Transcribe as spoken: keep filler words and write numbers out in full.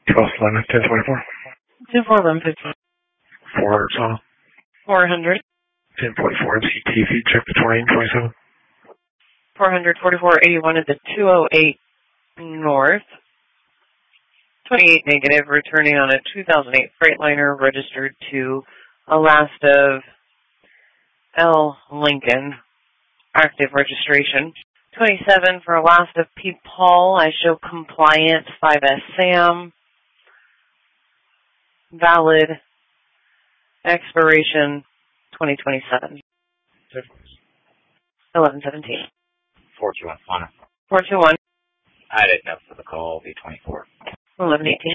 twelve eleven, ten twenty-four. ten four eleven fifteen. four hundred south. four hundred. ten forty-four M C T V, check the twenty and twenty-seven. four hundred forty-four eighty-one at the two oh eight north. twenty-eight negative, returning on a two thousand eight Freightliner registered to Alasta L. Lincoln. Active registration. twenty-seven for Alasta P. Paul. I show compliant. five S Sam. Valid. Expiration twenty twenty-seven. eleven seventeen. four two one. four two one. I didn't know for the call, V twenty-four. eleven eighteen.